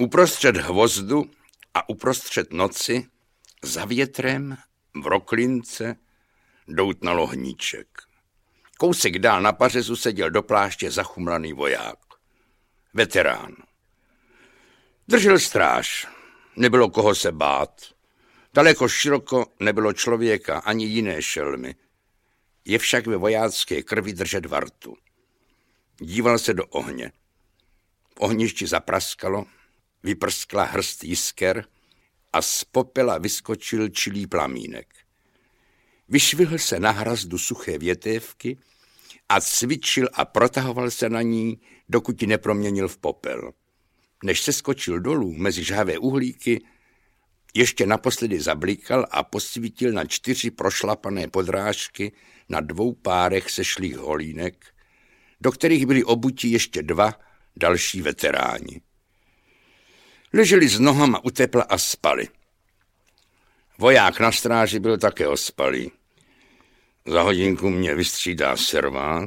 Uprostřed hvozdu a uprostřed noci, za větrem, v roklince, doutnal ohníček. Kousek dál na pařezu seděl do pláště zachumlaný voják. Veterán. Držel stráž. Nebylo koho se bát. Daleko široko nebylo člověka ani jiné šelmy. Je však ve vojácké krvi držet vartu. Díval se do ohně. V ohništi zapraskalo, vyprskla hrst jisker a z popela vyskočil čilý plamínek. Vyšvihl se na hrazdu suché větévky a cvičil a protahoval se na ní, dokud ji neproměnil v popel. Než se skočil dolů mezi žhavé uhlíky, ještě naposledy zablikal a posvítil na 4 prošlapané podrážky na 2 párech sešlých holínek, do kterých byli obuti ještě 2 další veteráni. Leželi s nohama u tepla a spali. Voják na stráži byl také ospalý. Za hodinku mě vystřídá servát,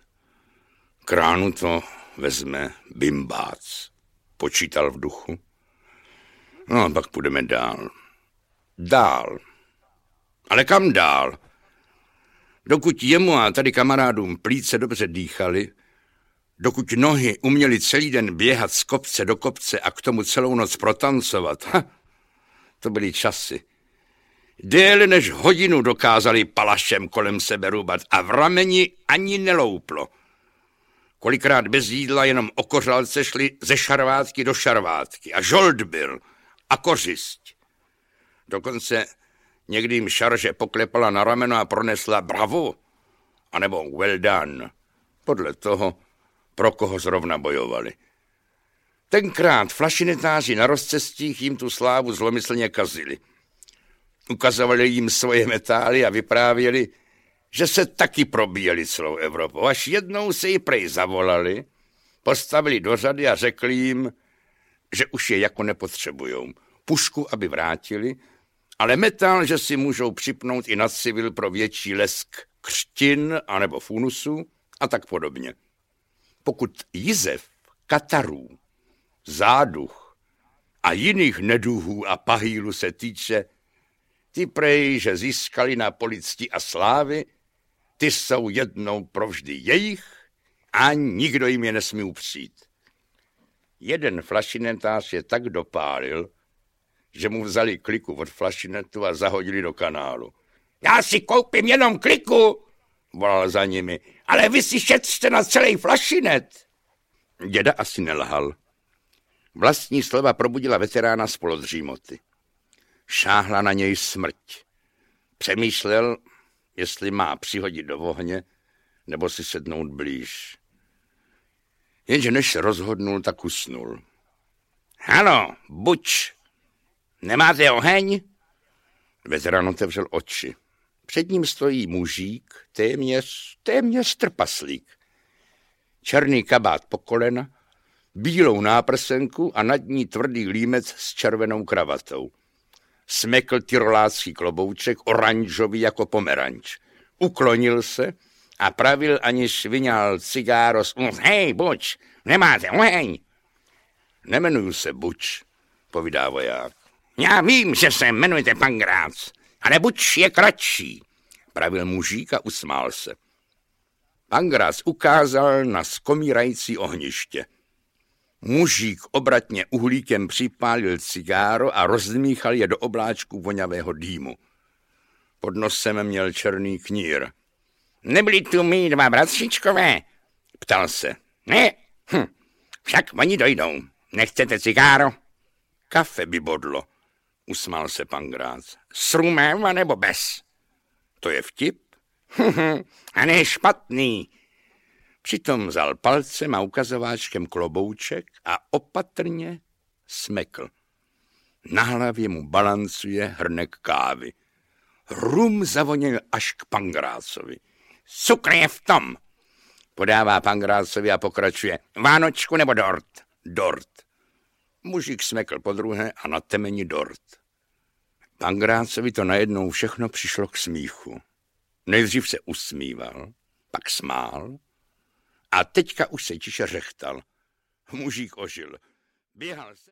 k ránu to vezme bimbác, počítal v duchu. No a pak půjdeme dál. Dál. Ale kam dál? Dokud jemu a tady kamarádům plíce dobře dýchali, dokud nohy uměli celý den běhat z kopce do kopce a k tomu celou noc protancovat, to byly časy. Déle než hodinu dokázali palašem kolem sebe rubat a v rameni ani nelouplo. Kolikrát bez jídla jenom o kořalce šli ze šarvátky do šarvátky a žolt byl a kořist. Dokonce někdy jim šarže poklepala na rameno a pronesla bravo, anebo well done, podle toho, pro koho zrovna bojovali. Tenkrát flašinetáři na rozcestích jim tu slávu zlomyslně kazili. Ukazovali jim svoje metály a vyprávěli, že se taky probíjeli celou Evropou. Až jednou se ji prej zavolali, postavili do řady a řekli jim, že už je jako nepotřebujou. Pušku, aby vrátili, ale metal, že si můžou připnout i na civil pro větší lesk křtin anebo funusů a tak podobně. Pokud jizev, katarů, záduch a jiných neduhů a pahýlu se týče, ty prej, že získali na poli cti a slávy, ty jsou jednou provždy jejich a nikdo jim je nesmí upřít. Jeden flašinetář je tak dopálil, že mu vzali kliku od flašinetu a zahodili do kanálu. Já si koupím jenom kliku, volal za nimi, ale vy si šetřte na celý flašinet. Děda asi nelhal. Vlastní slova probudila veterána z polodřímoty. Šáhla na něj smrť. Přemýšlel, jestli má přihodit do ohně, nebo si sednout blíž. Jenže než se rozhodnul, tak usnul. Halo, buč, nemáte oheň? Veterán otevřel oči. Před ním stojí mužík, téměř trpaslík. Černý kabát po kolena, bílou náprsenku a nad ní tvrdý límec s červenou kravatou. Smekl tyrolácký klobouček, oranžový jako pomeranč. Uklonil se a pravil, aniž vyňal cigáro z úst. Hej, buč, nemáte oheň? Nemenuju se Buč, povídá voják. Já vím, že se jmenujete Pangrác, ale Buč je kratší, pravil mužík a usmál se. Pangrác ukázal na skomírající ohniště. Mužík obratně uhlíkem připálil cigáro a rozdmíchal je do obláčku vonavého dýmu. Pod nosem měl černý knír. Nebyli tu mý 2 bratříčkové? Ptal se. Ne, však oni dojdou. Nechcete cigáro? Kafe by bodlo, usmál se Pangrác. S rumem anebo bez? To je vtip? A ne špatný. Přitom vzal palcem a ukazováčkem klobouček a opatrně smekl. Na hlavě mu balancuje hrnek kávy. Rum zavoněl až k Pangrácovi. Cukr je v tom, podává Pangrácovi a pokračuje. Vánočku nebo dort? Dort. Mužík smekl podruhé a na temeni dort. Pangrácovi to najednou všechno přišlo k smíchu. Nejdřív se usmíval, pak smál a teďka už se tiše řechtal. Mužík ožil. Běhal se...